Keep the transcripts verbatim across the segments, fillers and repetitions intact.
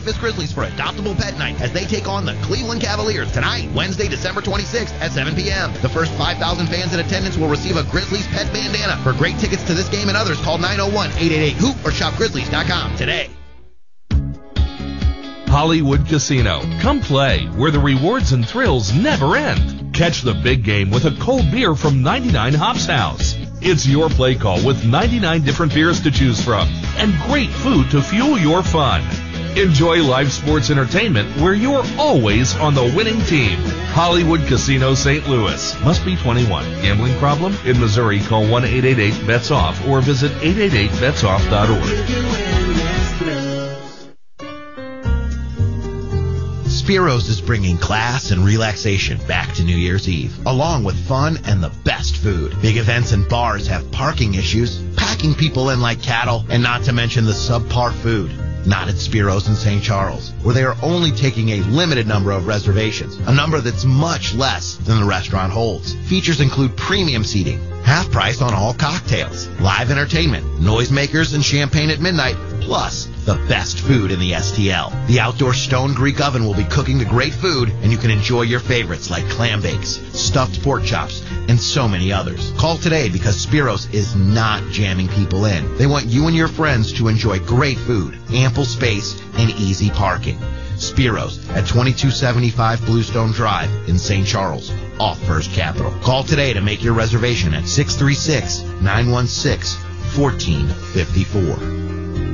Memphis Grizzlies for Adoptable Pet Night as they take on the Cleveland Cavaliers tonight, Wednesday, December twenty-sixth at seven p.m. The first five thousand fans in attendance will receive a Grizzlies pet bandana. For great tickets to this game and others, call nine oh one, eight eight eight, hoop or shop grizzlies dot com today. Hollywood Casino. Come play where the rewards and thrills never end. Catch the big game with a cold beer from ninety-nine Hops House. It's your play call with ninety-nine different beers to choose from and great food to fuel your fun. Enjoy live sports entertainment where you're always on the winning team. Hollywood Casino Saint Louis. Must be twenty-one. Gambling problem? In Missouri, call one eight eight eight bets off or visit eight eight eight bets off dot org. Spiros is bringing class and relaxation back to New Year's Eve, along with fun and the best food. Big events and bars have parking issues, packing people in like cattle, and not to mention the subpar food. Not at Spiros in Saint Charles, where they are only taking a limited number of reservations, a number that's much less than the restaurant holds. Features include premium seating, half price on all cocktails, live entertainment, noisemakers, and champagne at midnight, plus the best food in the S T L. The outdoor stone Greek oven will be cooking the great food, and you can enjoy your favorites like clam bakes, stuffed pork chops, and so many others. Call today because Spiros is not jamming people in. They want you and your friends to enjoy great food, ample space, and easy parking. Spiros at twenty-two seventy-five Bluestone Drive in Saint Charles, off First Capital. Call today to make your reservation at six three six, nine one six, one four five four.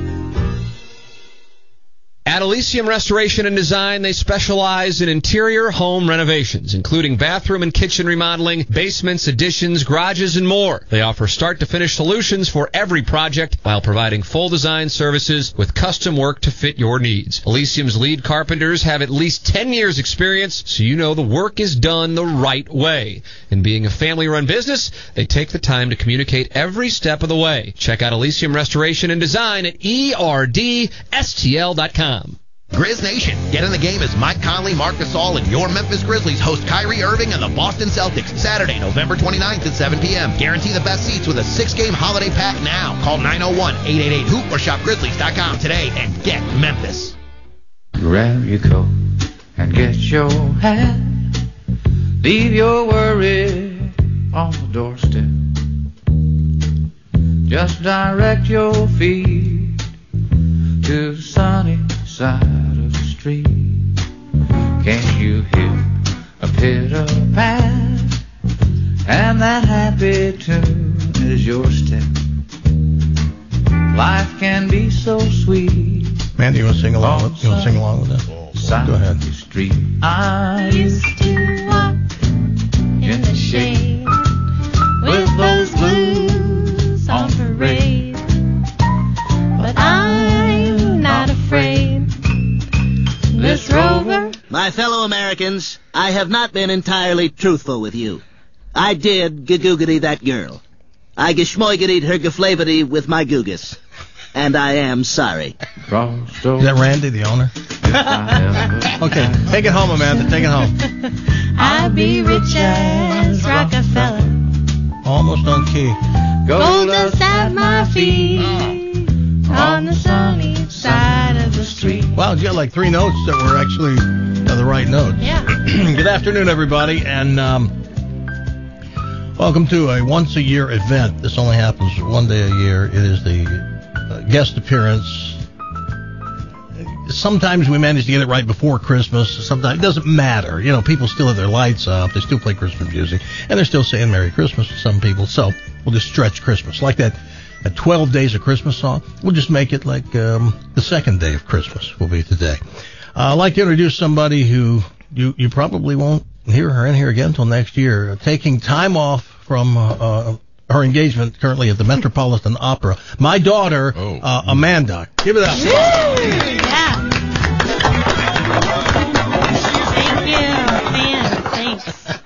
At Elysium Restoration and Design, they specialize in interior home renovations, including bathroom and kitchen remodeling, basements, additions, garages, and more. They offer start-to-finish solutions for every project while providing full design services with custom work to fit your needs. Elysium's lead carpenters have at least ten years experience, so you know the work is done the right way. And being a family-run business, they take the time to communicate every step of the way. Check out Elysium Restoration and Design at E R D S T L dot com. Grizz Nation, get in the game as Mike Conley, Mark Gasol, and your Memphis Grizzlies host Kyrie Irving and the Boston Celtics Saturday, November twenty-ninth at seven p.m. Guarantee the best seats with a six-game holiday pack now. Call nine oh one, eight eight eight, hoop or shop grizzlies dot com today and get Memphis. Grab your coat and get your hat. Leave your worry on the doorstep. Just direct your feet to the sunny side of the street. Can't you hear a pitter-pat and that happy tune is your step? Life can be so sweet. Mandy, you want to sing along with, you want to sing along with that? Go ahead. The street. I used to walk in the shade with those blues on parade, but I'm not afraid. This rover. My fellow Americans, I have not been entirely truthful with you. I did gagoogity that girl. I geschmoigitied her geflavity with my googus. And I am sorry. Is that Randy, the owner? Okay, take it home, Amanda. Take it home. I'd be rich as Rockefeller. Almost on key. Gold dust at my feet on the sunny side of the street. Wow, you got like three notes that were actually uh, the right notes. Yeah. Good afternoon, everybody, and um, welcome to a once-a-year event. This only happens one day a year. It is the uh, guest appearance. Sometimes we manage to get it right before Christmas. Sometimes it doesn't matter. You know, people still have their lights up. They still play Christmas music, and they're still saying Merry Christmas to some people. So we'll just stretch Christmas like that. A twelve Days of Christmas song. We'll just make it like um, the second day of Christmas will be today. Uh, I'd like to introduce somebody who you, you probably won't hear her in here again until next year. Uh, taking time off from uh, uh, her engagement currently at the Metropolitan Opera. My daughter, oh. uh, Amanda. Give it up. Yeah. Thank you, man. Thanks.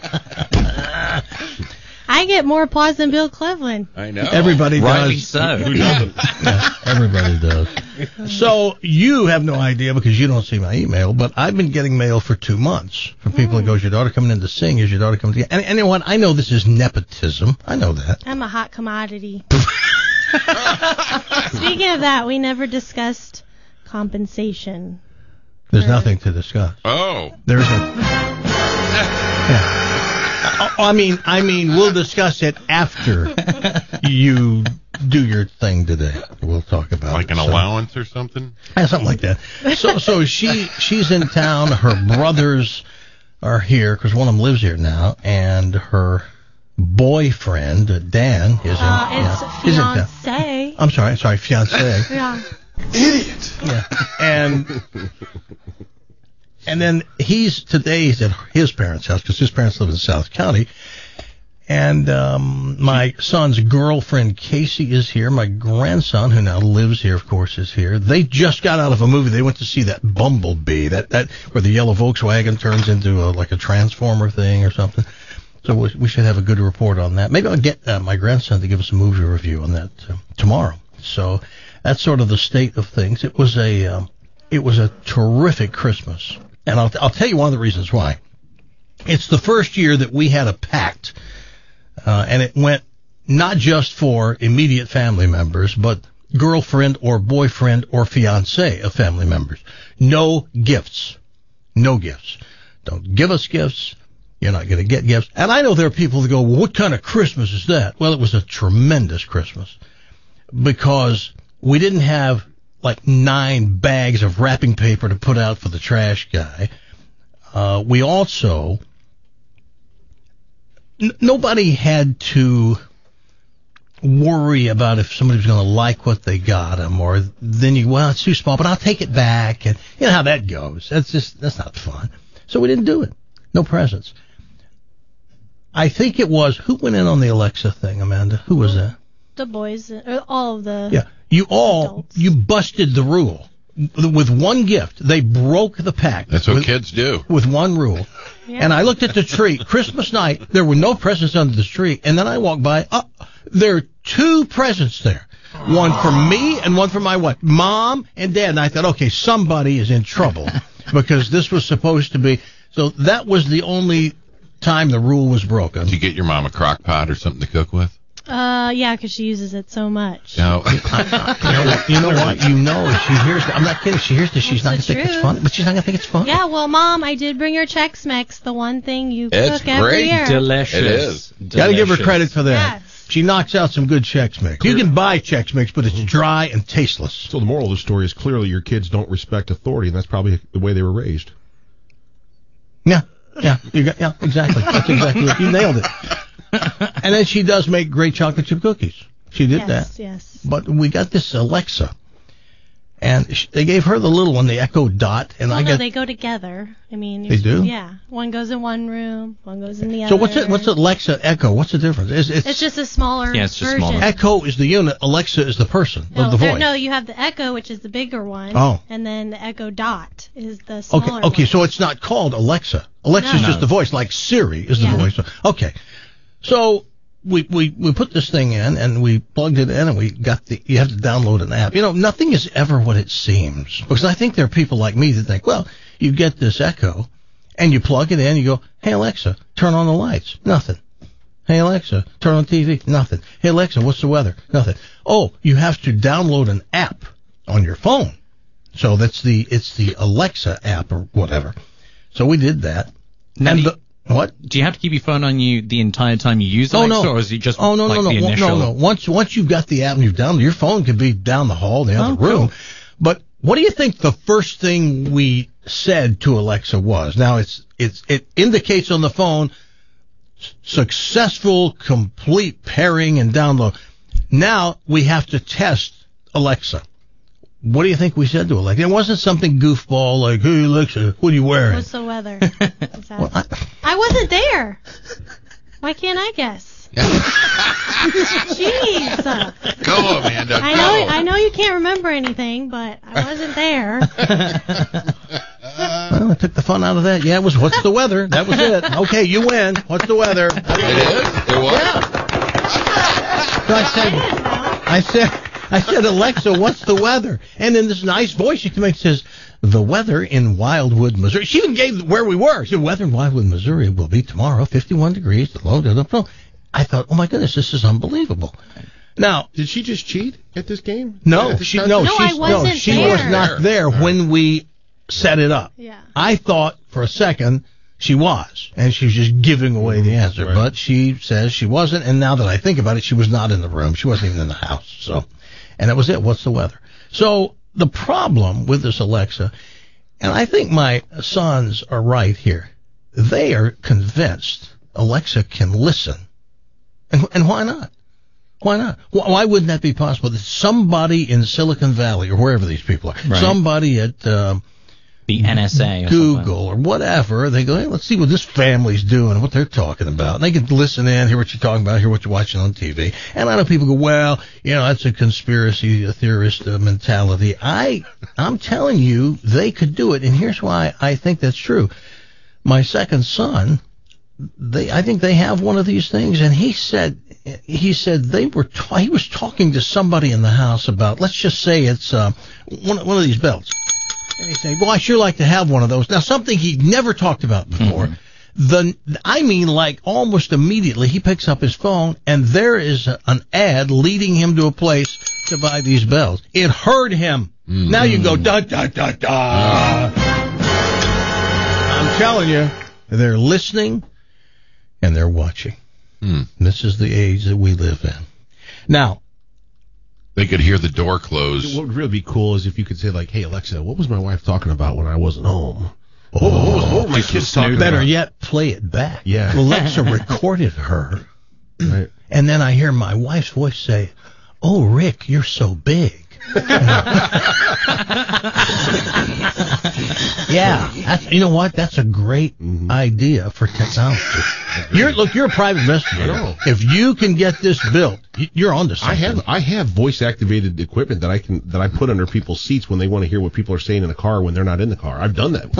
I get more applause than Bill Cleveland. I know. Everybody Rightly does. so. Who doesn't? Yeah, everybody does. So you have no idea because you don't see my email, but I've been getting mail for two months from people mm. that go, is your daughter coming in to sing? Is your daughter coming to... And, and you know what? I know this is nepotism. I know that. I'm a hot commodity. Speaking of that, we never discussed compensation. There's for- nothing to discuss. Oh. There isn't. Yeah. I mean, I mean, we'll discuss it after you do your thing today. We'll talk about Like it. an So- allowance or something? Yeah, something like that. So, so she she's in town. Her brothers are here because one of them lives here now, and her boyfriend Dan is in. Uh, it's yeah, is in town. fiance. I'm sorry, sorry, fiance. Yeah. Yeah, and and then he's today he's at his parents' house because his parents live in South County. And um, my son's girlfriend, Casey, is here. My grandson, who now lives here, of course, is here. They just got out of a movie. They went to see that Bumblebee, that, that where the yellow Volkswagen turns into a, like a transformer thing or something. So we, we should have a good report on that. Maybe I'll get uh, my grandson to give us a movie review on that uh, tomorrow. So that's sort of the state of things. It was a um, it was a terrific Christmas, and I'll I'll tell you one of the reasons why. It's the first year that we had a pact. Uh, and it went not just for immediate family members, but girlfriend or boyfriend or fiance of family members. No gifts. No gifts. Don't give us gifts. You're not going to get gifts. And I know there are people that go, well, what kind of Christmas is that? Well, it was a tremendous Christmas because we didn't have like nine bags of wrapping paper to put out for the trash guy. Uh, we also... N- nobody had to worry about if somebody was going to like what they got them, or then you, well, it's too small, but I'll take it back, and you know how that goes. That's just, that's not fun. So we didn't do it. No presents. I think it was, who went in on the Alexa thing, Amanda? Who was that? The boys, or all of the. Yeah. You all, adults. you busted the rule. With one gift, they broke the pact. That's what with, kids do. With one rule. Yeah. And I looked at the tree. Christmas night, there were no presents under the tree. And then I walked by. Oh, there are two presents there. One for me and one for my wife. Mom and Dad. And I thought, okay, somebody is in trouble because this was supposed to be. So that was the only time the rule was broken. Did you get your mom a crock pot or something to cook with? Uh, yeah, because she uses it so much. No. You know what? You know what? You know if she hears. I'm not kidding. She hears this. She's That's not the gonna think it's truth. funny, but she's not gonna think it's funny. Yeah, well, Mom, I did bring her Chex Mix, the one thing you It's cook every great. year. Delicious. It is. Got to give her credit for that. Yes. She knocks out some good Chex Mix. You can buy Chex Mix, but it's dry and tasteless. So the moral of the story is clearly your kids don't respect authority, and that's probably the way they were raised. Yeah, yeah, you got, yeah, exactly. That's exactly it. You nailed it. And then she does make great chocolate chip cookies. She did Yes, that. yes. But we got this Alexa, and sh- they gave her the little one, the Echo Dot, and Well, I no, got. they go together. I mean, They do? Yeah, one goes in one room, one goes in the other. So what's it? What's Alexa Echo? What's the difference? It's, it's, It's just a smaller Yeah, it's just version. smaller. Echo is the unit. Alexa is the person No, of the there- voice. no, you have the Echo, which is the bigger one. Oh. And then the Echo Dot is the Okay, smaller okay, one. so it's not called Alexa. Alexa's No. just the voice, like Siri is the Yeah. voice. Okay, so we, we we put this thing in and we plugged it in and we got the. You have to download an app. You know, nothing is ever what it seems because I think there are people like me that think, well, you get this Echo and you plug it in, you go, hey Alexa, turn on the lights. Nothing. Hey Alexa, turn on T V. Nothing. Hey Alexa, what's the weather? Nothing. Oh, you have to download an app on your phone. So that's the it's the Alexa app or whatever. So we did that. Now, and do the, what? Do you have to keep your phone on you the entire time you use Oh Alexa, no! or is it just oh no like no no the no initial? no no! Once once you've got the app and you've downloaded, your phone could be down the hall, in the other Oh, cool. room. But what do you think the first thing we said to Alexa was? Now it's it's it indicates on the phone s- successful complete pairing and download. Now we have to test Alexa. What do you think we said to Alexa? It wasn't something goofball like, "Hey Alexa, what are you wearing?" What's the weather? Is that- Well, I, I wasn't there. Why can't I guess? Jeez. Go, Amanda. I go. know I know you can't remember anything, but I wasn't there. well, I took the fun out of that. Yeah, it was what's the weather? That was it. Okay, you win. What's the weather? It is? It was? So I said, I said, I said, Alexa, what's the weather? And in this nice voice she makes says, the weather in Wildwood, Missouri. She even gave where we were. She said, weather in Wildwood, Missouri will be tomorrow, fifty-one degrees. The low, da, da, da. I thought, oh my goodness, this is unbelievable. Now, did she just cheat at this game? No, At this she time? no, No, I she's, wasn't no, she there. was not there when we set it up. Yeah. I thought for a second she was, and she was just giving away the answer, Right. but she says she wasn't. And now that I think about it, she was not in the room. She wasn't even in the house. So, and that was it. What's the weather? So the problem with this Alexa, and I think my sons are right here. They are convinced Alexa can listen, and and why not? Why not? Why wouldn't that be possible? That somebody in Silicon Valley or wherever these people are, Right. somebody at um, The N S A or Google or whatever, they go, hey, let's see what this family's doing and what they're talking about. And they can listen in, hear what you're talking about, hear what you're watching on T V. And I know people go, well, you know, that's a conspiracy theorist uh, mentality. I, I'm telling you, they could do it. And here's why I think that's true. My second son, they, I think they have one of these things, and he said, he said they were, ta- he was talking to somebody in the house about, let's just say it's uh, one, one of these belts. And he's saying, well, I sure like to have one of those. Now, something he'd never talked about before. Mm-hmm. The, I mean, like almost immediately, he picks up his phone, and there is a, an ad leading him to a place to buy these bells. It heard him. Mm-hmm. Now you go, da, da, da, da. I'm telling you, they're listening and they're watching. Mm. This is the age that we live in. Now, they could hear the door close. What would really be cool is if you could say, like, hey, Alexa, what was my wife talking about when I wasn't home? Oh, what, what, was, what were my kids talking better about? yet, play it back. Yeah. Alexa recorded her. Right. And then I hear my wife's voice say, oh, Rick, you're so big. Yeah, that's, you know what? That's a great mm-hmm. idea for technology. You're look, you're a private investigator. If you can get this built, you're on to something. I have I have voice activated equipment that I can that I put under people's seats when they want to hear what people are saying in the car when they're not in the car. I've done that.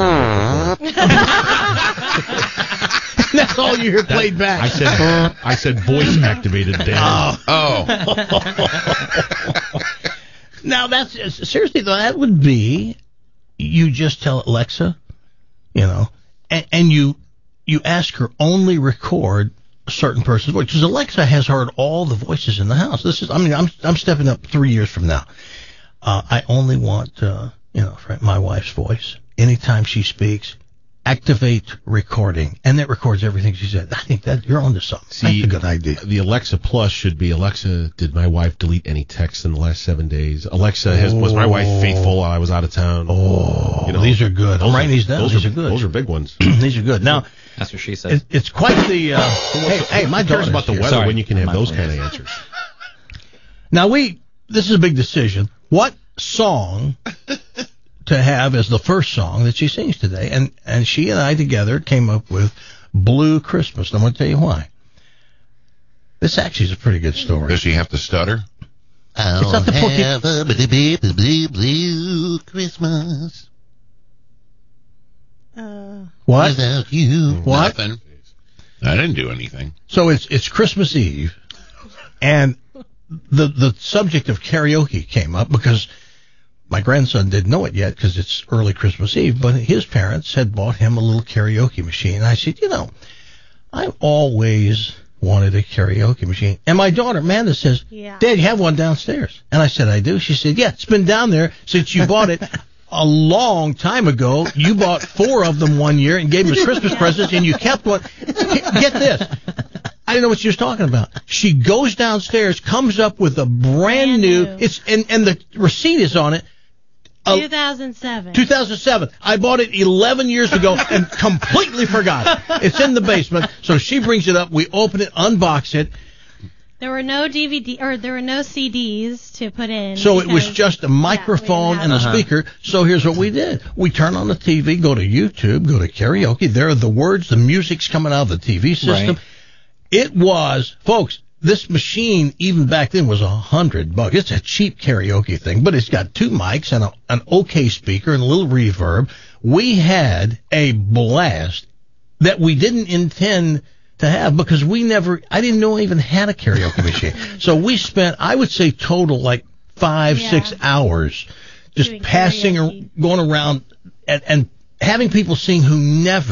That's all you hear played back. I said I said voice activated. Dan. Oh. oh. Now that's seriously though. That would be you just tell Alexa, you know, and, and you you ask her only record a certain person's voice because Alexa has heard all the voices in the house. This is I mean I'm I'm stepping up three years from now. Uh, I only want uh, you know my wife's voice anytime she speaks. Activate recording, and that records everything she said. I think that you're onto something. See, that's a good idea. The Alexa Plus should be Alexa. Did my wife delete any texts in the last seven days? Alexa, has, was my wife faithful while I was out of town? Oh, you know, these are good. I'm writing these down. Those These are, are good. Those are big ones. These are good. Now, that's what she said. It, it's quite the. Uh, hey, hey, my Who cares daughter's about the here. weather Sorry. when you can have My those fault. kind of answers. Now we. This is a big decision. What song to have as the first song that she sings today? And and she and I together came up with Blue Christmas. And I'm going to tell you why. This actually is a pretty good story. Does she have to stutter? I'll It's not the poor have a blue, blue, blue, blue Christmas Uh, What? without you. What? Nothing. I didn't do anything. So it's it's Christmas Eve, and the the subject of karaoke came up because my grandson didn't know it yet because it's early Christmas Eve, but his parents had bought him a little karaoke machine. And I said, you know, I've always wanted a karaoke machine. And my daughter, Amanda, says, Yeah. Dad, you have one downstairs. And I said, I do. She said, yeah, it's been down there since you bought it. A long time ago, you bought four of them one year and gave them as Christmas presents, and you kept one. Get this. I didn't know what she was talking about. She goes downstairs, comes up with a brand, Brand new, new. it's and, and the receipt is on it. Uh, two thousand seven. two thousand seven. I bought it eleven years ago and completely forgot it. It's in the basement. So she brings it up. We open it, unbox it. There were no D V D or there were no C Ds to put in. So it was because- just a microphone yeah, we and a didn't have- speaker. So here's what we did. We turn on the T V, go to YouTube, go to karaoke. There are the words, the music's coming out of the T V system. Right. It was, folks, this machine, even back then, was a hundred bucks. It's a cheap karaoke thing, but it's got two mics and a, an okay speaker and a little reverb. We had a blast that we didn't intend to have because we never, I didn't know I even had a karaoke machine. So we spent, I would say total, like five, Yeah. six hours just Doing passing, or karaoke. going around and, and having people sing who never,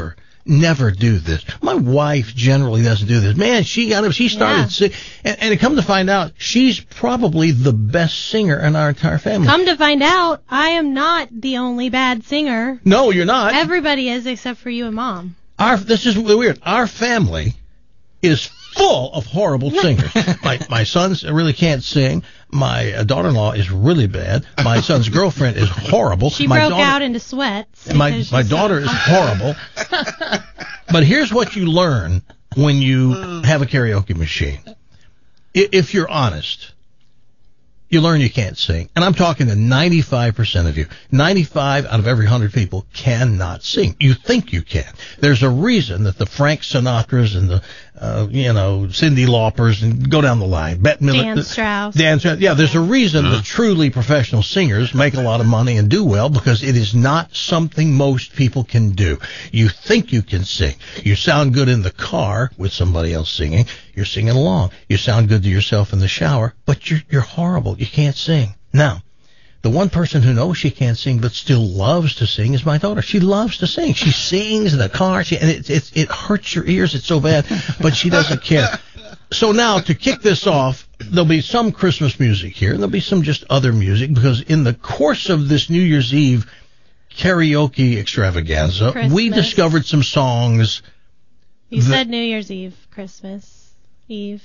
never do this. My wife generally doesn't do this. Man, she got up, she started Yeah. singing, and, and it come to find out, she's probably the best singer in our entire family. Come to find out, I am not the only bad singer. No, you're not. Everybody is except for you and Mom. Our this is weird. Our family is full of horrible singers. my my sons really can't sing. My uh, daughter-in-law is really bad. My son's girlfriend is horrible. She my broke daughter, out into sweats. My because my she's so daughter is uncomfortable. horrible. But here's what you learn when you have a karaoke machine. I- If you're honest, you learn you can't sing. And I'm talking to ninety-five percent of you. ninety-five out of every one hundred people cannot sing. You think you can. There's a reason that the Frank Sinatras and the, uh, you know, Cyndi Laupers and go down the line. Bette Midler. Dan Strauss. Dan Strauss. Yeah, there's a reason that truly professional singers make a lot of money and do well, because it is not something most people can do. You think you can sing. You sound good in the car with somebody else singing. You're singing along. You sound good to yourself in the shower, but you're, you're horrible. You can't sing. Now, the one person who knows she can't sing but still loves to sing is my daughter. She loves to sing. She sings in the car, she, and it, it, it hurts your ears. It's so bad, but she doesn't care. So now, to kick this off, there'll be some Christmas music here, and there'll be some just other music, because in the course of this New Year's Eve karaoke extravaganza, Christmas. we discovered some songs. You that- said New Year's Eve, Christmas Eve.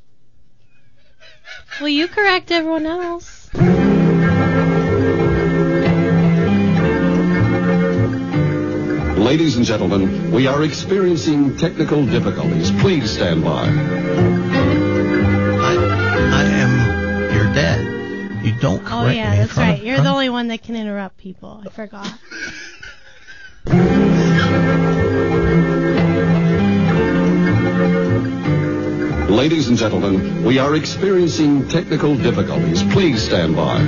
Will you correct everyone else? Ladies and gentlemen, we are experiencing technical difficulties. Please stand by. I, I am your dad. You don't correct Oh, yeah, me in that's front right. of- You're the only one that can interrupt people. I forgot. Ladies and gentlemen, we are experiencing technical difficulties. Please stand by.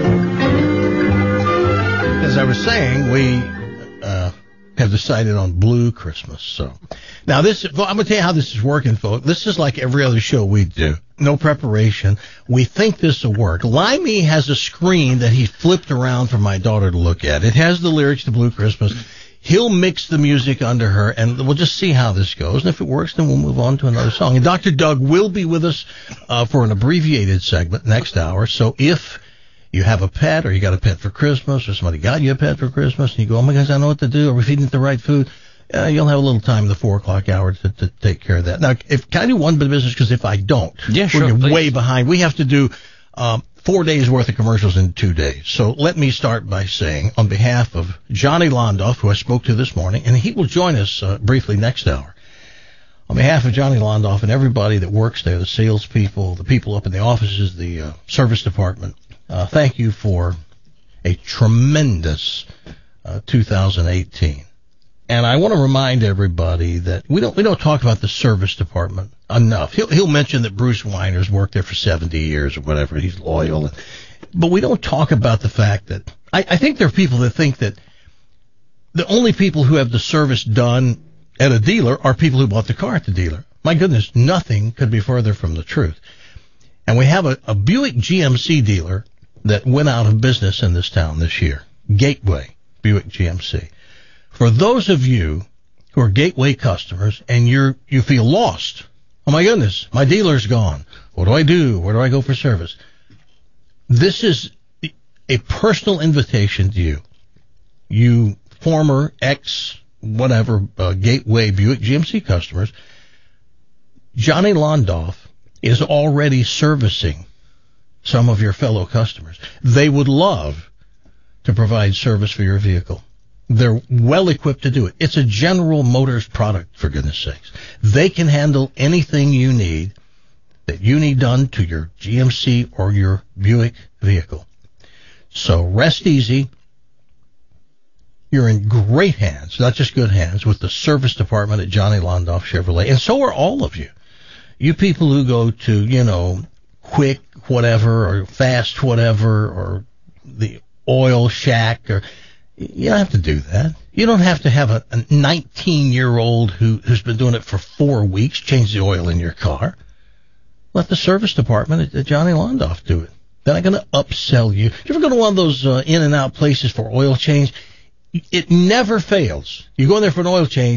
As I was saying, we uh, have decided on Blue Christmas. So now this, I'm going to tell you how this is working, folks. This is like every other show we do. No preparation. We think this will work. Limey has a screen that he flipped around for my daughter to look at. It has the lyrics to Blue Christmas. He'll mix the music under her, and we'll just see how this goes. And if it works, then we'll move on to another song. And Doctor Doug will be with us uh, for an abbreviated segment next hour. So if you have a pet, or you got a pet for Christmas, or somebody got you a pet for Christmas, and you go, oh my gosh, I know what to do, are we feeding it the right food? Uh, you'll have a little time in the four o'clock hour to, to take care of that. Now, if can I do one bit of business? Because if I don't, Yeah, sure, we're gonna be please. way behind. We have to do um, four days worth of commercials in two days. So let me start by saying, on behalf of Johnny Londoff, who I spoke to this morning, and he will join us uh, briefly next hour. On behalf of Johnny Londoff and everybody that works there, the salespeople, the people up in the offices, the uh, service department, uh, thank you for a tremendous uh, two thousand eighteen. And I want to remind everybody that we don't we don't talk about the service department enough. He'll he'll mention that Bruce Weiner's worked there for seventy years or whatever. He's loyal, but we don't talk about the fact that I, I think there are people that think that the only people who have the service done at a dealer are people who bought the car at the dealer. My goodness, nothing could be further from the truth. And we have a, a Buick G M C dealer that went out of business in this town this year. Gateway Buick G M C. For those of you who are Gateway customers and you're you feel lost, oh my goodness, my dealer's gone. What do I do? Where do I go for service? This is a personal invitation to you. You former ex whatever uh, Gateway Buick G M C customers, Johnny Londoff is already servicing some of your fellow customers. They would love to provide service for your vehicle. They're well equipped to do it. It's a General Motors product, for goodness sakes. They can handle anything you need that you need done to your G M C or your Buick vehicle. So rest easy. You're in great hands, not just good hands, with the service department at Johnny Londoff Chevrolet. And so are all of you. You people who go to, you know, Quick whatever or Fast whatever or the Oil Shack, or you don't have to do that. You don't have to have a, a nineteen-year-old who, who's been doing it for four weeks change the oil in your car. Let the service department at, at Johnny Londoff do it. They're not going to upsell you. You ever go to one of those uh, in-and-out places for oil change? It never fails. You go in there for an oil change,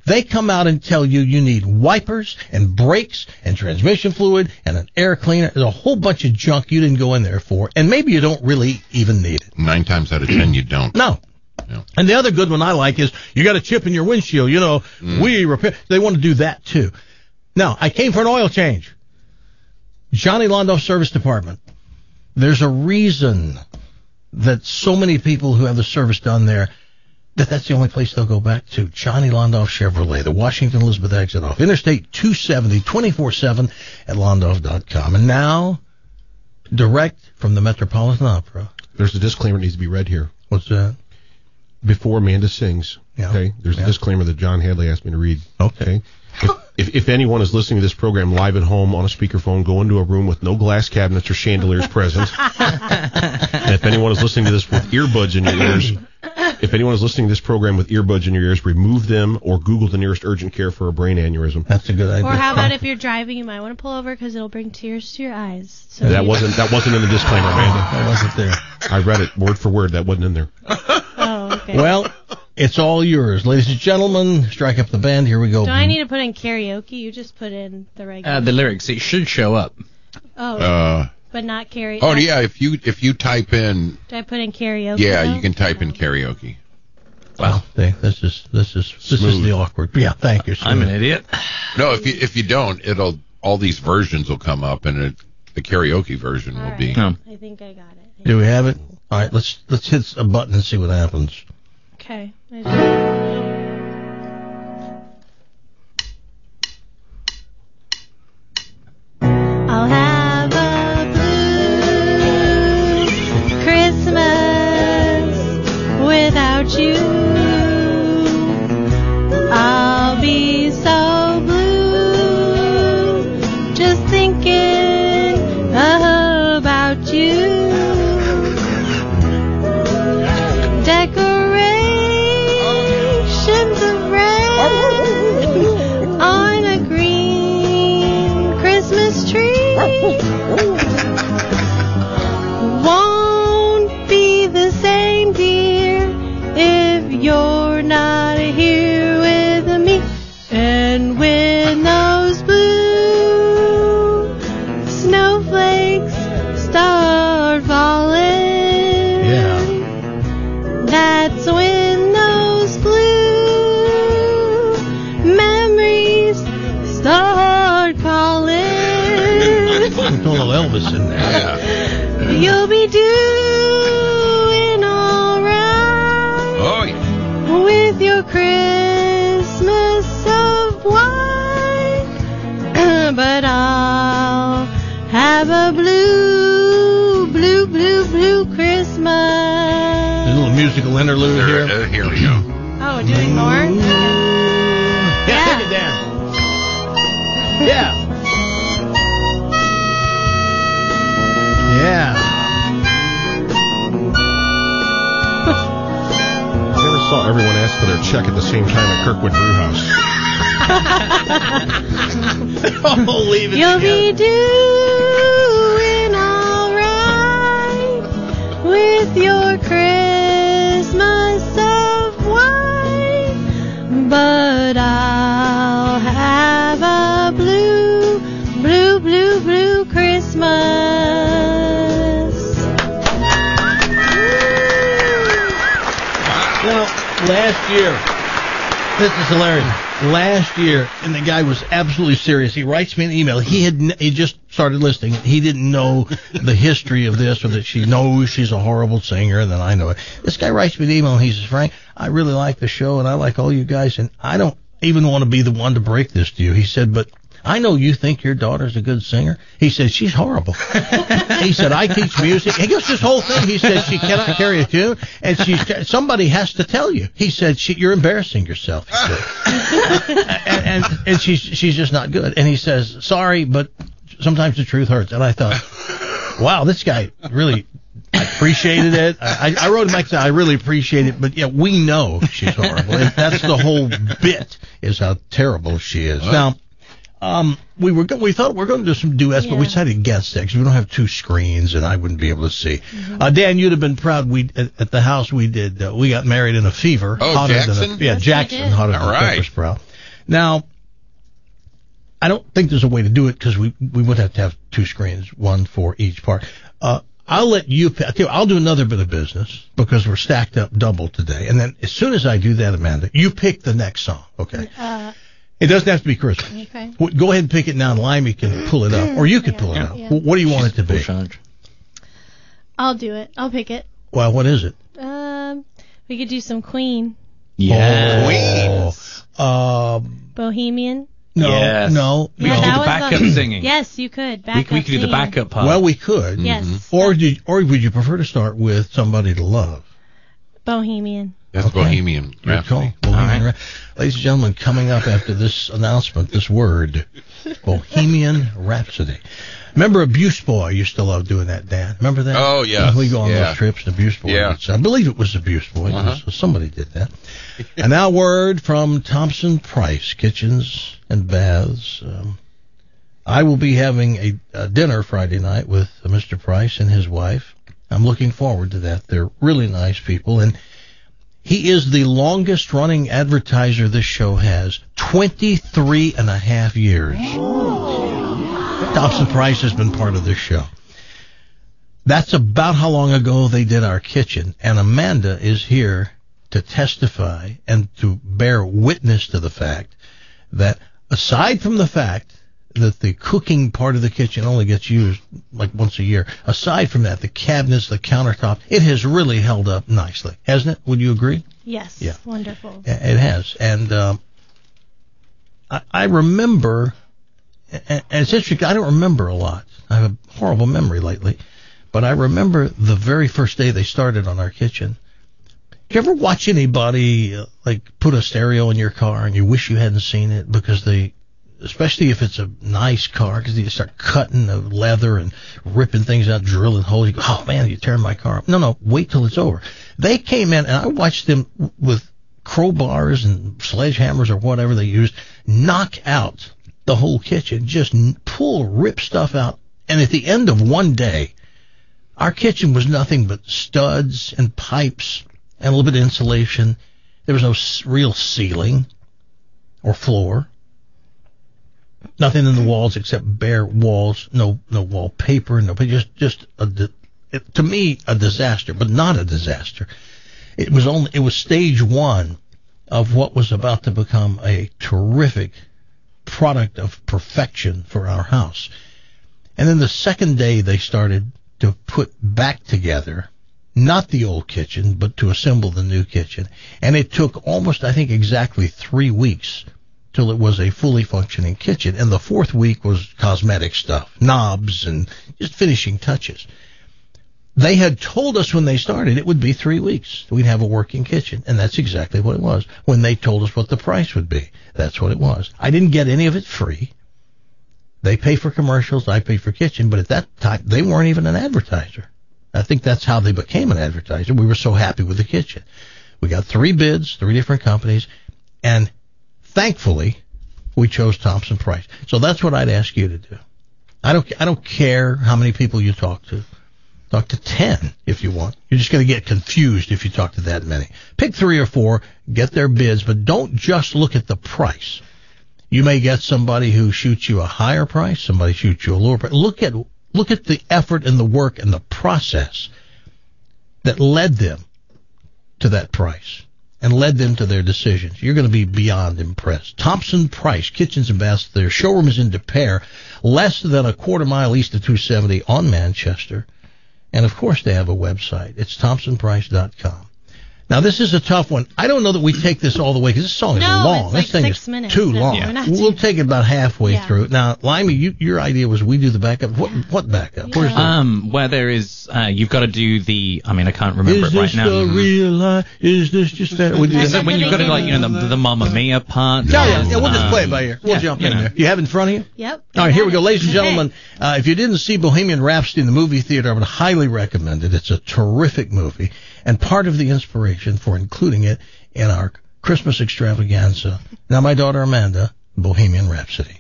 They come out and tell you you need wipers and brakes and transmission fluid and an air cleaner. There's a whole bunch of junk you didn't go in there for, and maybe you don't really even need it. Nine times out of ten, you don't. No. Yeah. And the other good one I like is you got a chip in your windshield. You know, Mm. we repair. They want to do that too. Now, I came for an oil change. Johnny Londoff Service Department. There's a reason that so many people who have the service done there, that that's the only place they'll go back to. Johnny Londoff Chevrolet, the Washington Elizabeth exit off Interstate two seventy, twenty-four seven at londoff dot com. And now, direct from the Metropolitan Opera. There's a disclaimer that needs to be read here. What's that? Before Amanda sings, Yeah. okay, there's Yeah. a disclaimer that John Hadley asked me to read. Okay. If, if, if anyone is listening to this program live at home on a speakerphone, go into a room with no glass cabinets or chandeliers present. And if anyone is listening to this with earbuds in your ears, if anyone is listening to this program with earbuds in your ears, remove them or Google the nearest urgent care for a brain aneurysm. That's a good idea. Or how about if you're driving, you might want to pull over because it'll bring tears to your eyes. So That you- wasn't that wasn't in the disclaimer, Amanda. That wasn't there. I read it word for word. That wasn't in there. Oh, okay. Well, it's all yours. Ladies and gentlemen, strike up the band. Here we go. Do I need to put in karaoke? You just put in the regular. Uh, the lyrics, it should show up. oh, Uh, but not karaoke. oh, yeah, if you if you type in, Do I put in karaoke? yeah, though? you can type in karaoke. Wow. See, this is this is this is Smooth. the awkward. Yeah, thank you. I'm an Smooth. idiot. No, if you if you don't, it'll all these versions will come up, and it, the karaoke version All will right. be. No. I think I got it. Do we have it? All right, let's let's hit a button and see what happens. Okay. I do. I'll have a blue Christmas without you. I'll be so blue just thinking about you. Decorations of red on a green Christmas tree won't be the same, dear, if you're not here with me. And when those blue snowflakes start falling, Yeah. that's when those blue memories start calling. Put a little Elvis in there. You'll be doing alright Oh, yeah. with your Christmas of white, but I'll have a blue, blue, blue, blue Christmas. A little musical interlude Here, here. uh, here we go. Oh, doing more? Yeah, take it down. Yeah. Yeah. I never saw everyone ask for their check at the same time at Kirkwood Brewhouse. Oh, leave it You'll together. be doing alright with your Christmas of white, but I'll have a blue, blue, blue, blue Christmas. Well, last year, this is hilarious. Last year, and the guy was absolutely serious. He writes me an email. He had n- he just started listening. He didn't know the history of this, or that she knows she's a horrible singer, and then I know it. This guy writes me an email, and he says, Frank, I really like the show, and I like all you guys, and I don't even want to be the one to break this to you. He said, but I know you think your daughter's a good singer. He said, she's horrible. He said, I teach music. He goes this whole thing. He said, she cannot carry a tune, and she's somebody has to tell you. He said, she, you're embarrassing yourself. He said. and, and and she's she's just not good. And he says, sorry, but sometimes the truth hurts. And I thought, wow, this guy really I appreciated it. I, I wrote him back and said, I really appreciate it, but yeah, we know she's horrible. And that's the whole bit, is how terrible she is. What? Now, um, we were go- we thought we were going to do some duets, but we Yeah. decided against it because we don't have two screens, and I wouldn't be able to see. Uh, Dan, you'd have been proud. We at, at the house we did. Uh, we got married in a fever. Oh, hotter Jackson? Than a, yeah, Yes, we Jackson, did. hotter than All a right. pepper sprout. Now, I don't think there's a way to do it because we, we would have to have two screens, one for each part. Uh, I'll let you pick. Okay, I'll do another bit of business because we're stacked up double today. And then as soon as I do that, Amanda, you pick the next song, okay? Uh, it doesn't have to be Christmas. Okay. W- Go ahead and pick it now, and Limey can pull it up. Or you could pull it Yeah. up. Yeah. W- What do you want it to be? I'll do it. I'll pick it. Well, what is it? Um, we could do some Queen. Yeah. Oh, um, Bohemian. no, Yes. no, We no. could do that the was backup the- singing. Yes, you could. We, Backup we could do the singing. backup part. Well, we could. Yes. Or did, or would you prefer to start with Somebody to Love? Bohemian. That's Okay. Bohemian Good call. Rhapsody. Bohemian Rhap- Ladies and gentlemen, coming up after this announcement, this word, Bohemian Rhapsody. Remember Abuse Boy used to love doing that, Dan? Remember that? Oh, yes. We go on Yeah. those trips, and Abuse Boy. Yeah. would- I believe it was Abuse Boy. Uh-huh. So somebody did that. And now word from Thompson Price Kitchens and Baths. Um, I will be having a, a dinner Friday night with uh, Mister Price and his wife. I'm looking forward to that. They're really nice people, and he is the longest running advertiser this show has, twenty-three and a half years. Thompson Price has been part of this show. That's about how long ago they did our kitchen, and Amanda is here to testify and to bear witness to the fact that aside from the fact that the cooking part of the kitchen only gets used like once a year, aside from that, the cabinets, the countertop, it has really held up nicely, hasn't it? Would you agree? Yes. Yeah. Wonderful. It has. And um, I, I remember, and it's interesting, I don't remember a lot. I have a horrible memory lately. But I remember the very first day they started on our kitchen. You ever watch anybody, uh, like, put a stereo in your car and you wish you hadn't seen it because they, especially if it's a nice car, because you start cutting the leather and ripping things out, drilling holes. You go, oh, man, you tear my car up. No, no, wait till it's over. They came in, and I watched them with crowbars and sledgehammers or whatever they used, knock out the whole kitchen, just n- pull, rip stuff out. And at the end of one day, our kitchen was nothing but studs and pipes and a little bit of insulation. There was no s- real ceiling or floor. Nothing in the walls except bare walls. No, no wallpaper. No, but just, just a, di- it, to me, a disaster, but not a disaster. It was only, it was stage one of what was about to become a terrific product of perfection for our house. And then the second day they started to put back together, not the old kitchen, but to assemble the new kitchen. And it took almost, I think, exactly three weeks till it was a fully functioning kitchen. And the fourth week was cosmetic stuff, knobs and just finishing touches. They had told us when they started it would be three weeks. We'd have a working kitchen. And that's exactly what it was. When they told us what the price would be, that's what it was. I didn't get any of it free. They pay for commercials, I pay for kitchen, but at that time, they weren't even an advertiser. I think that's how they became an advertiser. We were so happy with the kitchen. We got three bids, three different companies, and thankfully, we chose Thompson Price. So that's what I'd ask you to do. I don't, I don't care how many people you talk to. Talk to ten if you want. You're just going to get confused if you talk to that many. Pick three or four, get their bids, but don't just look at the price. You may get somebody who shoots you a higher price, somebody shoots you a lower price. Look at look at the effort and the work and the process that led them to that price and led them to their decisions. You're going to be beyond impressed. Thompson Price Kitchens and Baths. Their showroom is in De Pere, less than a quarter mile east of two seventy on Manchester. And, of course, they have a website. It's thompson price dot com. Now, this is a tough one. I don't know that we take this all the way, because this song is No, long. it's this like thing six is minutes. too No, long. we're not We'll too- take it about halfway Yeah. through. Now, Limey, you, your idea was we do the backup. What, what backup? Where's the... Um, where there is, uh, you've got to do the, I mean, I can't remember Is it right this now. the real life? Is this just that? We do Is that. it when you've got to, like, you know, the, the Mamma Mia part? Yeah, yeah, yeah, we'll just Um, play it by ear. We'll yeah, jump you in know. there. You have it in front of you? Yep. All right, here we go. Ladies and Okay. gentlemen, uh, if you didn't see Bohemian Rhapsody in the movie theater, I would highly recommend it. It's a terrific movie, and part of the inspiration for including it in our Christmas extravaganza. Now, my daughter Amanda, Bohemian Rhapsody.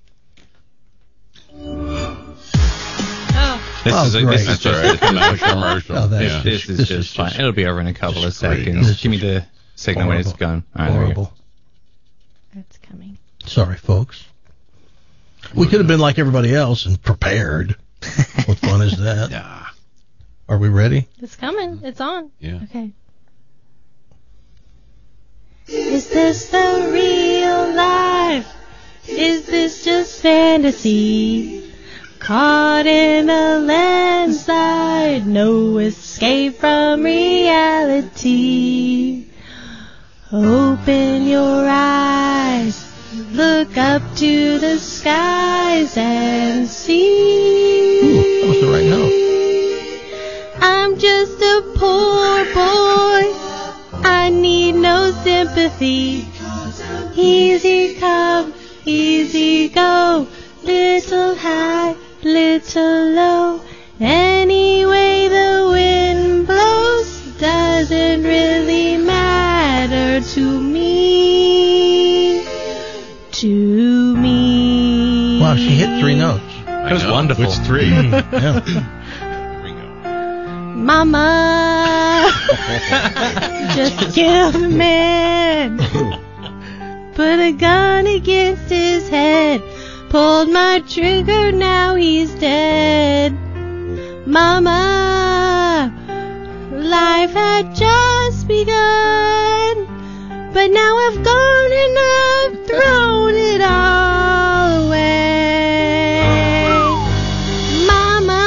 This Oh, is a, great. this is That's all just right. a commercial. Commercial. Oh, that's Yeah. This is This just is fine. just- It'll be over in a couple of just great. seconds. This Give me is the signal when it's horrible. gone. All right, there we go. Horrible. It's coming. Sorry, folks. We could have been like everybody else and prepared. What fun is that? Yeah. Are we ready? It's coming. It's on. Yeah. Okay. Is this the real life? Is this just fantasy? Caught in a landslide, no escape from reality. Open your eyes, look up to the skies and see. Ooh, that was the right note. I'm just a poor boy, I need no sympathy. Easy come, easy go, little high, little low. Any way the wind blows doesn't really matter to me. To me. Wow, she hit three notes. That was wonderful. Which three? Yeah. Mama, just killed a man. Put a gun against his head. Pulled my trigger, now he's dead. Mama, life had just begun. But now I've gone and I've thrown it all away. Mama,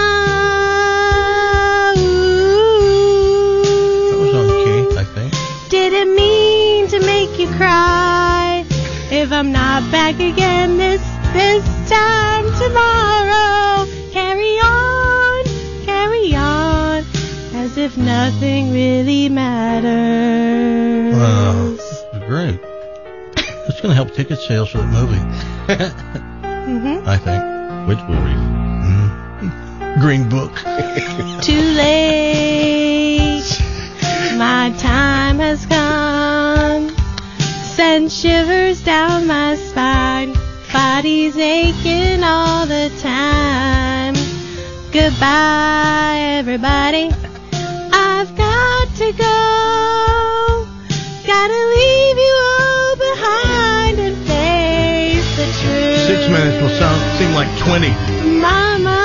ooh, That was on key, I think. didn't mean to make you cry. If I'm not back again this this time tomorrow, carry on, carry on, as if nothing really matters. Wow, this is great. It's going to help ticket sales for the movie, Mm-hmm. I think. Which movie? Mm. Green Book. Too late, my time has come. Send shivers down my spine. Body's aching all the time. Goodbye, everybody. I've got to go. Gotta leave you all behind and face the truth. Six minutes will sound seem like twenty. Mama.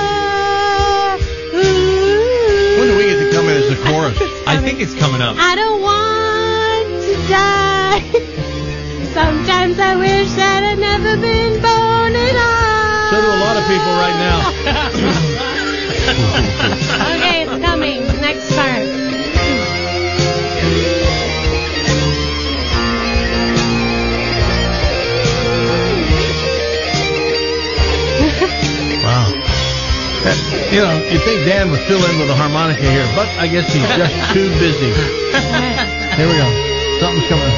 Ooh. When do we get to come in as the chorus? I think it's coming up. I don't want to die. Sometimes I wish that I'd never been born at all. So do a lot of people right now. Okay, it's coming. Next part. Wow. That, you know, you think Dan would fill in with a harmonica here, but I guess he's just too busy. Here we go. Something's coming.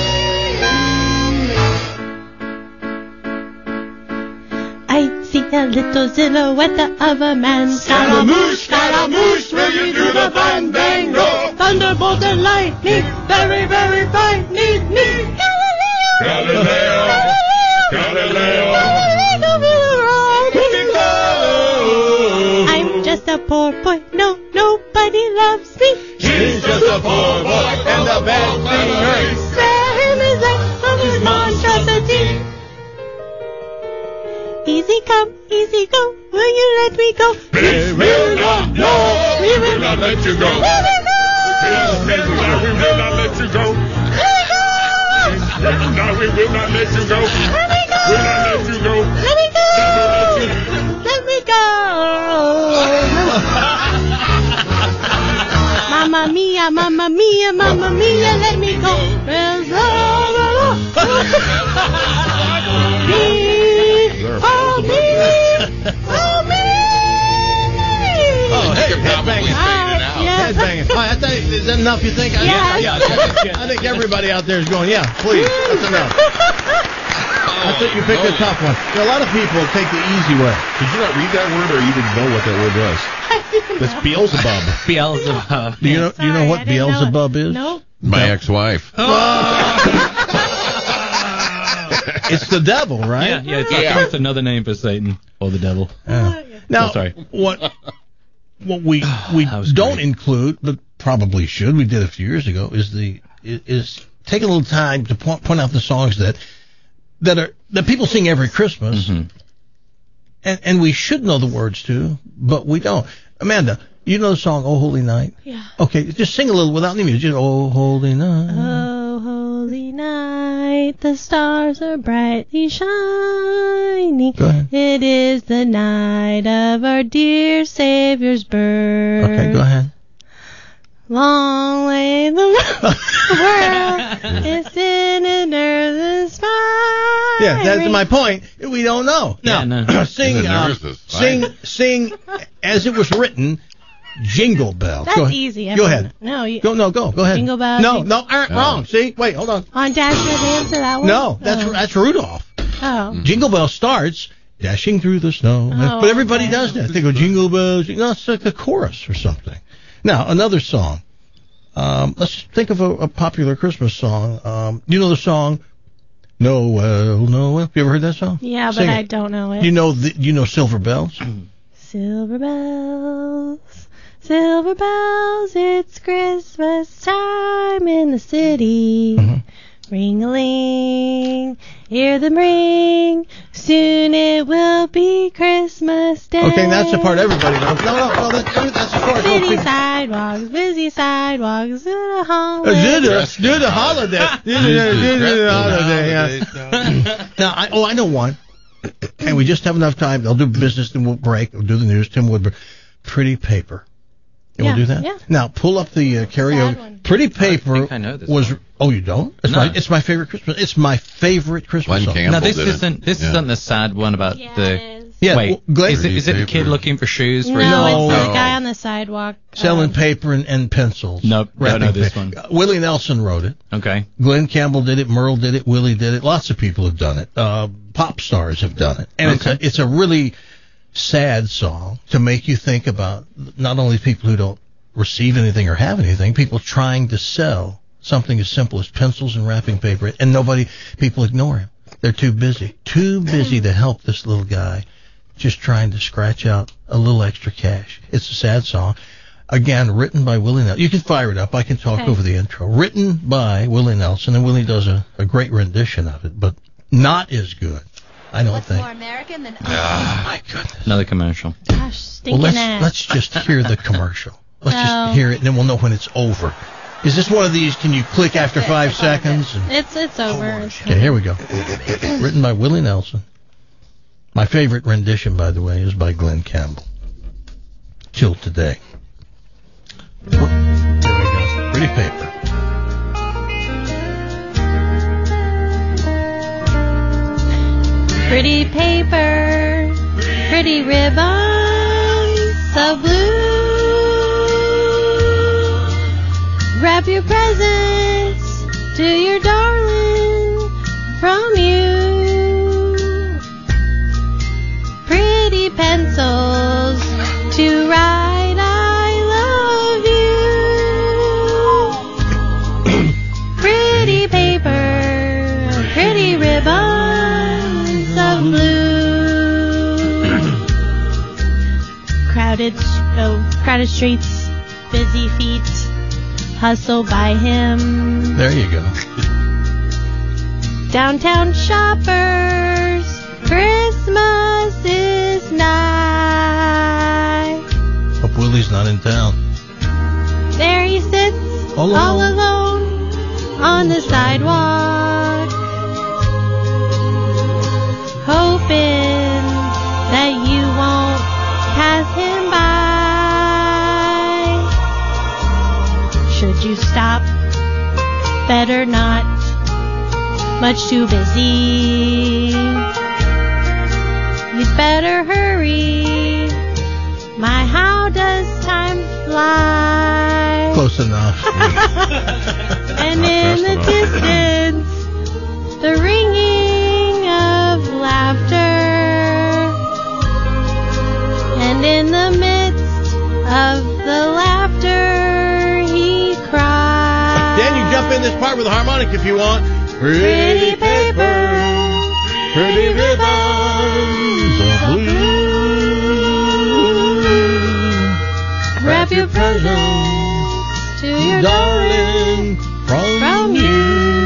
I see a little silhouette of a man. Scaramouche, Scaramouche, will you do the bang bang go? Thunderbolt and lightning, very, very frightening me. Galileo, Galileo, Galileo, I'm just a poor boy, no, nobody loves me. He's just a poor boy and the bad thing hurts. Spare him his life from his monstrosity. Easy come, easy go, will you let me go? We will not, no, We will not let you go. Let me go! We will not let you go. Let me go! No, we will not let you go. Let me go! We'll not let you go. Let me go! Let me go! Mamma mia, mamma mia, mamma mia, let me go. Me, oh me, oh me. Oh, hey, You're probably headbanging. fading out. Yeah. Headbanging. Oh, I thought, is that enough, you think? I, Yeah. yeah, I think everybody out there is going, yeah, please, that's enough. I think you picked a tough one. There are a lot of people take the easy way. Did you not read that word, or you didn't know what that word was? That's Beelzebub. Beelzebub. Do you know? Do you know Sorry, what I didn't know Beelzebub it. is? Nope. My ex-wife. It's the devil, right? Yeah, yeah, it's, I Yeah. think it's another name for Satan or the devil. Yeah. Now, Oh, sorry. what what we we That was don't great. include, but probably should, we did a few years ago, is the is take a little time to point, point out the songs that that are that people sing every Christmas, Mm-hmm. and and we should know the words to, but we don't. Amanda, you know the song "Oh Holy Night"? Yeah. Okay, just sing a little without any music. Just "Oh Holy Night." Oh, holy night, the stars are brightly shining. Go ahead. It is the night of our dear Savior's birth. Okay, go ahead. Long lay the world, its sin and earth is fire. Yeah, that's my point. We don't know. Yeah, Now, no. sing, And the um, nurse is sing, fine. sing, as it was written. Jingle bells. That's Go ahead. easy. Go everyone- ahead. No, you, Go no go go ahead. Jingle bells, No jing- no uh, No. wrong. See wait hold on. on Dasher the Dancer, that one? No that's Oh. that's Rudolph. Oh. Jingle bell starts dashing through the snow, Oh, but everybody okay. does that. They go jingle bells. You know, it's like a chorus or something. Now another song. Um, let's think of a, a popular Christmas song. Um, you know the song Noel, Noel. You ever heard that song? Yeah, but Sing it. I don't know it. You know the, you know Silver Bells. Silver bells, silver bells, it's Christmas time in the city. Mhm. Ring-a-ling, hear them ring, soon it will be Christmas Day. Okay, that's the part everybody knows. No, no, no, that, that's the part. most City people- sidewalks, busy sidewalks, in a Uh, holiday. Do the, do the holiday. Do the, do the holiday, yeah. Now, I, oh, I know one. And we just have enough time. They'll do business, then we'll break. We'll do the news. Tim Woodburn. Pretty Paper. You Yeah, will do that? yeah. Now, pull up the uh, Sad karaoke. one. Pretty Paper I think I know this was... one. Oh, you don't? It's, No. my, it's my favorite Christmas. It's my favorite Christmas Glenn song. Campbell Now this did it. isn't this Yeah. isn't the sad one about Yeah, the. it is. Yeah, Wait, well, Glenn- is it is it the kid Paper. looking for shoes? No, for his- No. it's the No. guy on the sidewalk. Selling um, paper and, and pencils. Nope, don't Wrapping know this paper. one. Uh, Willie Nelson wrote it. Okay. Glenn Campbell did it, Merle did it, Willie did it. Lots of people have done it. Uh, pop stars have done it, and Okay. it's a, it's a really sad song to make you think about not only people who don't receive anything or have anything, people trying to sell something as simple as pencils and wrapping paper, and nobody, people ignore him. They're too busy, too busy to help this little guy, just trying to scratch out a little extra cash. It's a sad song. Again, written by Willie Nelson. You can fire it up. I can talk Okay. over the intro. Written by Willie Nelson, and Willie does a, a great rendition of it, but not as good, I don't What's think. more American than Oh, my goodness. Another commercial. Gosh, Well, stinking let's, ass. let's just hear the commercial. Let's No. just hear it, and then we'll know when it's over. Is this one of these, can you click after five seconds? And- It's it's over. It's Okay, here we go. Written by Willie Nelson. My favorite rendition, by the way, is by Glenn Campbell. Till today. There we go. Pretty Paper. Pretty paper, pretty ribbons of blue. Wrap your presents to your darling from you. Pretty pencils to write I love you. Pretty paper, pretty ribbons of blue. Crowded, oh, crowded streets, busy feet, hustle by him. There you go. Downtown shoppers, Christmas is nigh. Hope Willie's not in town. There he sits, All all alone. alone, on the sidewalk, hoping that you won't pass him by. Should you stop? Better not. Much too busy. You'd better hurry. My, how does time fly? Close enough. And in the distance, the ringing of laughter. And in the midst of the laughter, he cried. Dan, you jump in this part with a harmonic if you want. Pretty paper, pretty ribbons of blue. wrap your presents to your darling Darling, from, from you.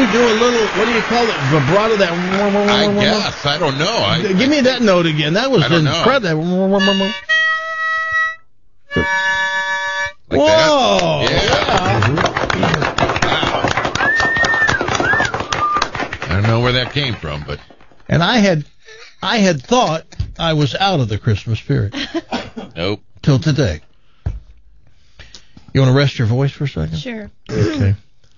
you do a little, what do you call it, vibrato? That. I guess. I don't know. I, Give me that note again. That was I don't know. incredible. Like Whoa! That? Yeah. Wow. I don't know where that came from, but. And I had, I had thought I was out of the Christmas spirit. Nope. Till today. You want to rest your voice for a second? Sure. Okay.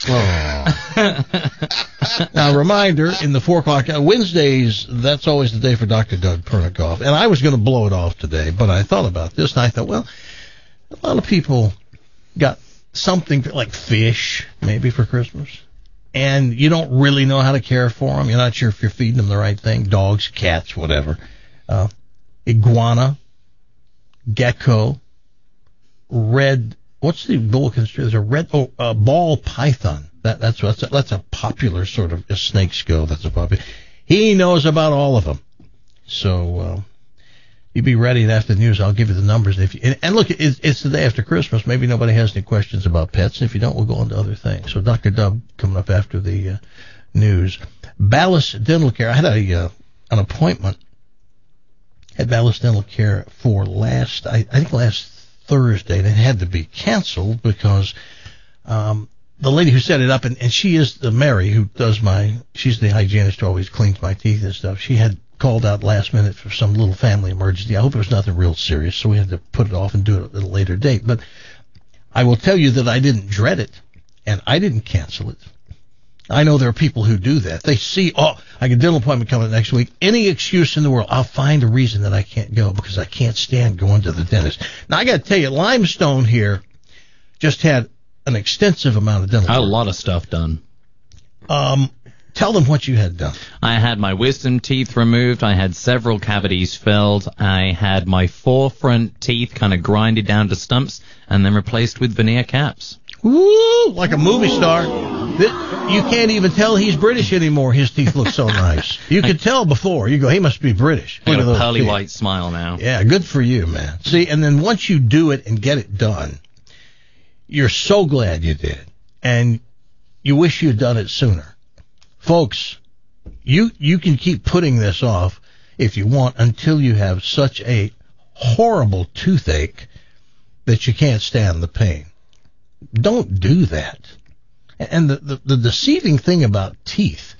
Oh. Now, reminder, in the four o'clock, uh, Wednesdays, that's always the day for Doctor Doug Pernikoff. And I was going to blow it off today, but I thought about this, and I thought, well, a lot of people got something like fish, maybe, for Christmas. And you don't really know how to care for them. You're not sure if you're feeding them the right thing. Dogs, cats, whatever. Uh, iguana, gecko, red... What's the boa constrictor? There's a red oh, uh, ball python. That that's that's a, that's a popular sort of as snakes go. That's a popular. He knows about all of them. So uh, you be ready after the news. I'll give you the numbers. If you, and, and look, it's, it's the day after Christmas. Maybe nobody has any questions about pets. And if you don't, we'll go on to other things. So Doctor Dub coming up after the uh, news. Ballast Dental Care. I had a uh, an appointment at Ballast Dental Care for last. I, I think last. Thursday, and it had to be canceled because um, the lady who set it up, and, and she is the Mary who does my, she's the hygienist who always cleans my teeth and stuff. She had called out last minute for some little family emergency. I hope it was nothing real serious, so we had to put it off and do it at a later date. But I will tell you that I didn't dread it, and I didn't cancel it. I know there are people who do that. They see, oh, I got a dental appointment coming next week. Any excuse in the world, I'll find a reason that I can't go because I can't stand going to the dentist. Now, I got to tell you, Limestone here just had an extensive amount of dental I had work. a lot of stuff done. Um, tell them what you had done. I had my wisdom teeth removed. I had several cavities filled. I had my four front teeth kind of grinded down to stumps and then replaced with veneer caps. Woo! Like a movie star. You can't even tell he's British anymore. His teeth look so nice. You could tell before. You go, he must be British. I Look got at a those pearly teeth. white smile now. Yeah, good for you, man. See, and then once you do it and get it done, you're so glad you did. And you wish you'd done it sooner. Folks, you you can keep putting this off if you want until you have such a horrible toothache that you can't stand the pain. Don't do that. And the, the, the deceiving thing about teeth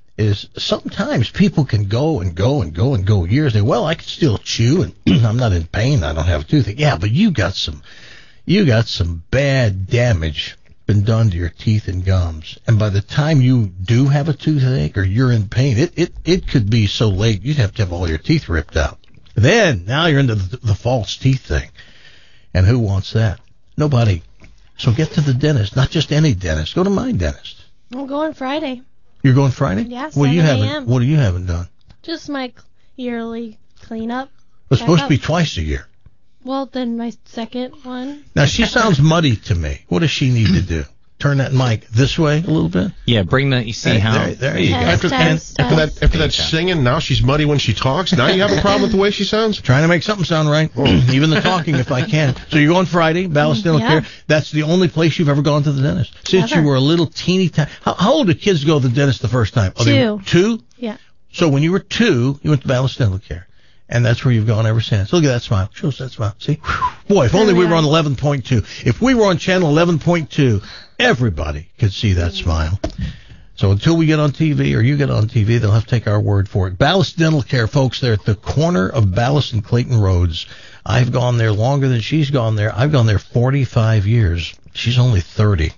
is sometimes people can go and go and go and go years. They, well, I can still chew and I'm not in pain. I don't have a toothache. Yeah, but you got some, you got some bad damage been done to your teeth and gums. And by the time you do have a toothache or you're in pain, it, it, it could be so late you'd have to have all your teeth ripped out. Then, now you're into the, the false teeth thing. And who wants that? Nobody. So get to the dentist, not just any dentist. Go to my dentist. I'm going Friday. You're going Friday? Yeah, Well, you seven a m haven't. What do you haven't done? Just my yearly cleanup. It's supposed checkup. to be twice a year. Well, then my second one. Now she sounds muddy to me. What does she need to do? Turn that mic this way a little bit. Yeah, bring that. You see Hey, how there, there you go. After, Test, after test. that, after that singing, now she's muddy when she talks. Now you have a problem with the way she sounds. Trying to make something sound right, even the talking if I can. So you're going Friday, Ballast Dental Yeah. Care. That's the only place you've ever gone to the dentist since Ever. you were a little teeny tiny. How, how old do kids go to the dentist the first time? Oh, they were- Two. Yeah. So when you were two, you went to Ballast Dental Care. And that's where you've gone ever since. Look at that smile. Show us that smile. See? Boy, if only we were on eleven point two. If we were on channel eleven point two, everybody could see that smile. So until we get on T V or you get on T V, they'll have to take our word for it. Ballast Dental Care, folks, they're at the corner of Ballast and Clayton Roads. I've gone there longer than she's gone there. I've gone there forty-five years. She's only thirty.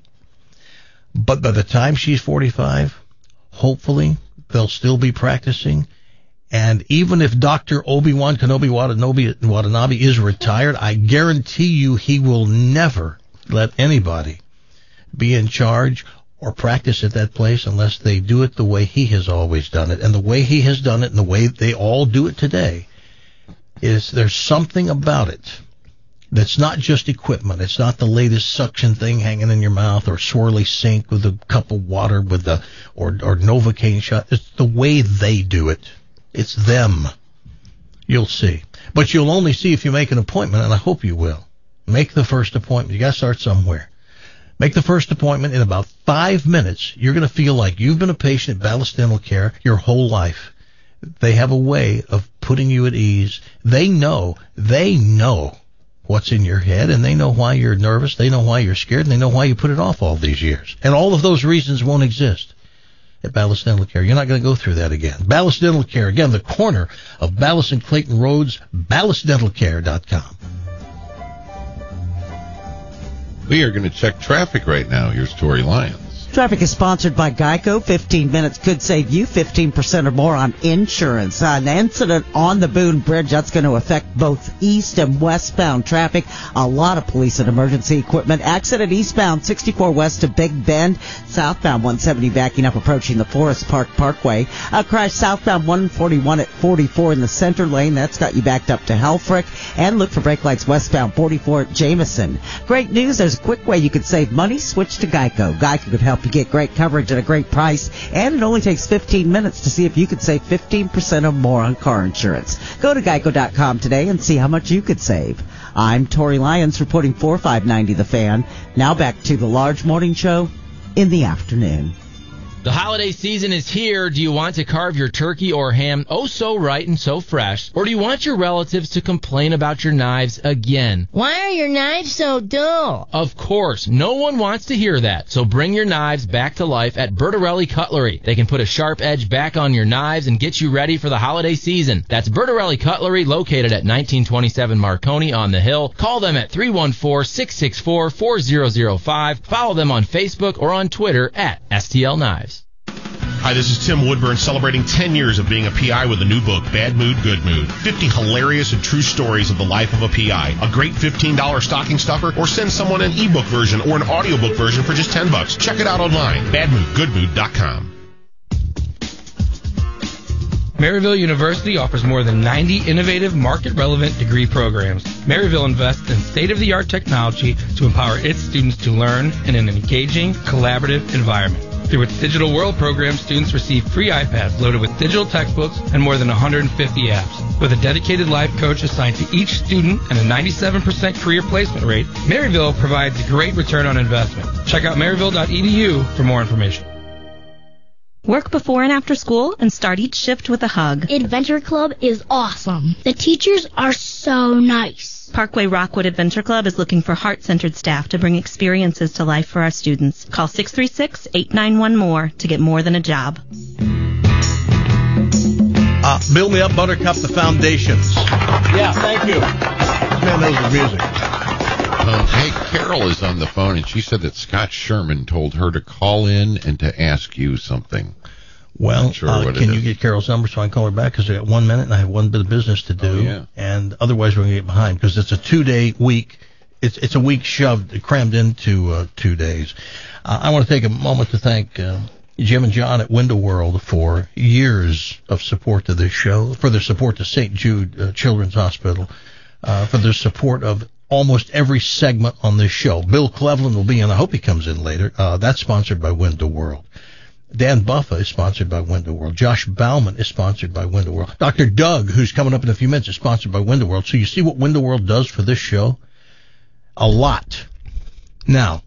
But by the time she's forty-five, hopefully they'll still be practicing. And even if Doctor Obi-Wan Kenobi Watanabe, Watanabe is retired, I guarantee you he will never let anybody be in charge or practice at that place unless they do it the way he has always done it. And the way he has done it and the way they all do it today is there's something about it that's not just equipment. It's not the latest suction thing hanging in your mouth or swirly sink with a cup of water with the or, or Novocaine shot. It's the way they do it. It's them. You'll see. But you'll only see if you make an appointment, and I hope you will. Make the first appointment. You got to start somewhere. Make the first appointment in about five minutes. You're going to feel like you've been a patient at Ballas Dental Care your whole life. They have a way of putting you at ease. They know, they know what's in your head, and they know why you're nervous. They know why you're scared, and they know why you put it off all these years. And all of those reasons won't exist at Ballas Dental Care. You're not going to go through that again. Ballas Dental Care, again, the corner of Ballas and Clayton Roads, ballas dental care dot com. We are going to check traffic right now. Here's Tori Lyons. Traffic is sponsored by Geico. fifteen minutes could save you fifteen percent or more on insurance. Uh, an incident on the Boone Bridge, that's going to affect both east and westbound traffic. A lot of police and emergency equipment. Accident eastbound sixty-four west to Big Bend. Southbound one seventy backing up approaching the Forest Park Parkway. A crash southbound one forty-one at forty-four in the center lane. That's got you backed up to Helfrich. And look for brake lights westbound forty-four at Jameson. Great news, there's a quick way you could save money. Switch to Geico. Geico could help you get great coverage at a great price, and it only takes fifteen minutes to see if you could save fifteen percent or more on car insurance. Go to geico dot com today and see how much you could save. I'm Tori Lyons reporting for five ninety The Fan. Now back to the Large Morning Show in the afternoon. The holiday season is here. Do you want to carve your turkey or ham oh so right and so fresh? Or do you want your relatives to complain about your knives again? Why are your knives so dull? Of course, no one wants to hear that. So bring your knives back to life at Bertarelli Cutlery. They can put a sharp edge back on your knives and get you ready for the holiday season. That's Bertarelli Cutlery, located at nineteen twenty-seven Marconi on the Hill. Call them at three one four, six six four, four zero zero five. Follow them on Facebook or on Twitter at S T L Knives. Hi, this is Tim Woodburn, celebrating ten years of being a P I with a new book, Bad Mood, Good Mood. fifty hilarious and true stories of the life of a P I. A great fifteen dollars stocking stuffer, or send someone an ebook version or an audiobook version for just ten bucks. Check it out online, bad mood good mood dot com. Maryville University offers more than ninety innovative, market-relevant degree programs. Maryville invests in state-of-the-art technology to empower its students to learn in an engaging, collaborative environment. Through its Digital World program, students receive free iPads loaded with digital textbooks and more than one hundred fifty apps. With a dedicated life coach assigned to each student and a ninety-seven percent career placement rate, Maryville provides a great return on investment. Check out maryville dot e d u for more information. Work before and after school and start each shift with a hug. Adventure Club is awesome. The teachers are so nice. Parkway Rockwood Adventure Club is looking for heart-centered staff to bring experiences to life for our students. Call six three six, eight nine one, M O R E to get more than a job. Uh, Build Me Up, Buttercup, the Foundations. Yeah, thank you. This man knows the music. Um, hey, Carol is on the phone, and she said that Scott Sherman told her to call in and to ask you something. Well, sure uh, what can it you is. get Carol's number so I can call her back? Because I got one minute and I have one bit of business to do. Oh, yeah. And otherwise we're going to get behind because it's a two-day week. It's it's a week shoved, crammed into uh, two days. Uh, I want to take a moment to thank uh, Jim and John at Window World for years of support to this show, for their support to Saint Jude uh, Children's Hospital, uh, for their support of almost every segment on this show. Bill Cleveland will be in. I hope he comes in later. Uh, that's sponsored by Window World. Dan Buffa is sponsored by Window World. Josh Bauman is sponsored by Window World. Doctor Doug, who's coming up in a few minutes, is sponsored by Window World. So you see what Window World does for this show? A lot. Now,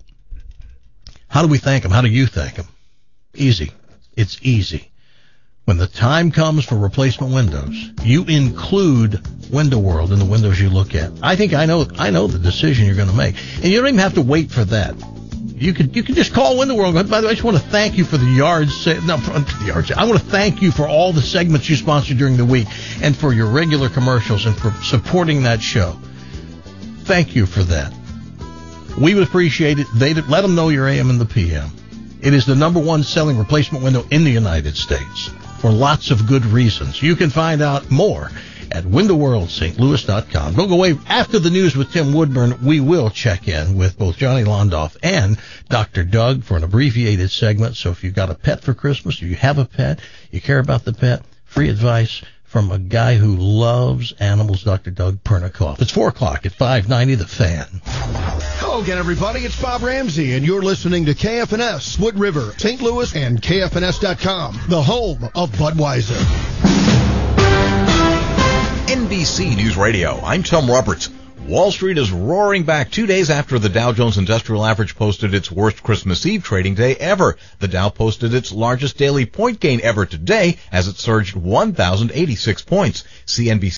how do we thank them? How do you thank them? Easy. It's easy. When the time comes for replacement windows, you include Window World in the windows you look at. I think I know I know the decision you're going to make. And you don't even have to wait for that. You could you could just call Window World. By the way, I just want to thank you for the yard sale. No, for the yard sale. I want to thank you for all the segments you sponsor during the week and for your regular commercials and for supporting that show. Thank you for that. We would appreciate it. They'd let them know your A M and the P M. It is the number one selling replacement window in the United States for lots of good reasons. You can find out more at window world st louis dot com. Don't go away. After the news with Tim Woodburn, we will check in with both Johnny Londoff and Doctor Doug for an abbreviated segment. So if you've got a pet for Christmas, or you have a pet, you care about the pet, free advice from a guy who loves animals, Doctor Doug Pernikoff. It's four o'clock at five ninety The Fan. Hello again, everybody. It's Bob Ramsey, and you're listening to K F N S, Wood River, Saint Louis, and K F N S dot com, the home of Budweiser. N B C News Radio. I'm Tom Roberts. Wall Street is roaring back two days after the Dow Jones Industrial Average posted its worst Christmas Eve trading day ever. The Dow posted its largest daily point gain ever today as it surged one thousand eighty-six points. C N B C